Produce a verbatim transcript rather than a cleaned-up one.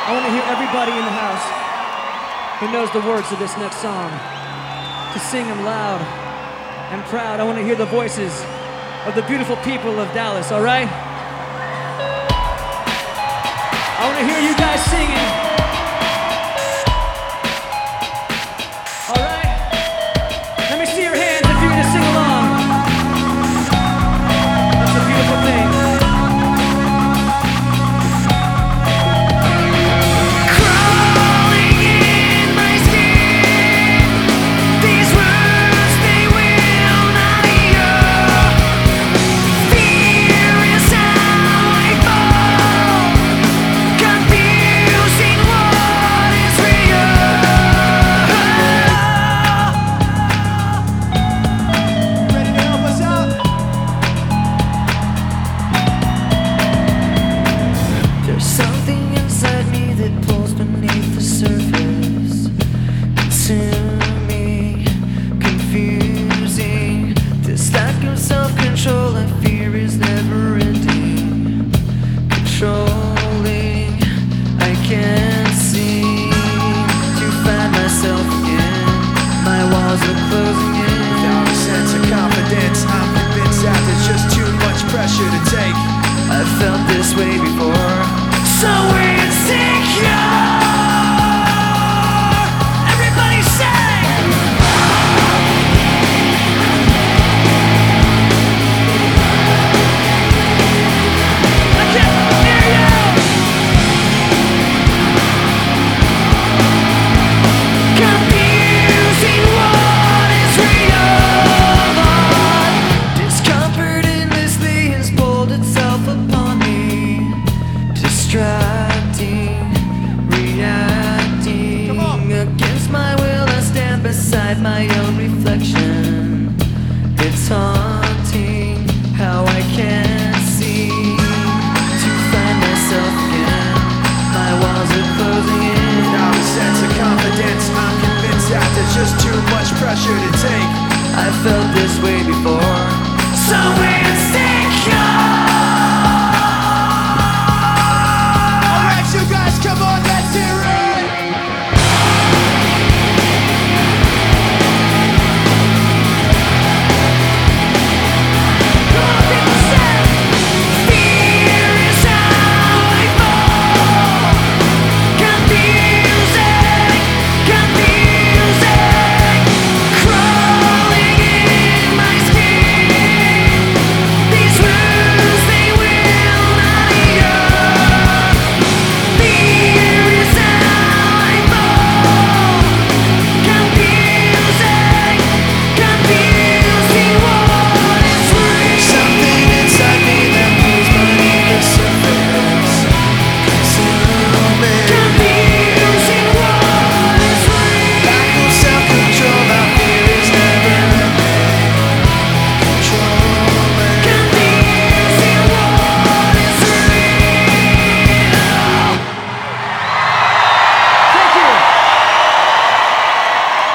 I want to hear everybody in the house who knows the words of this next song to sing them loud and proud. I want to hear the voices of the beautiful people of Dallas, all right? I want to hear you guys sing.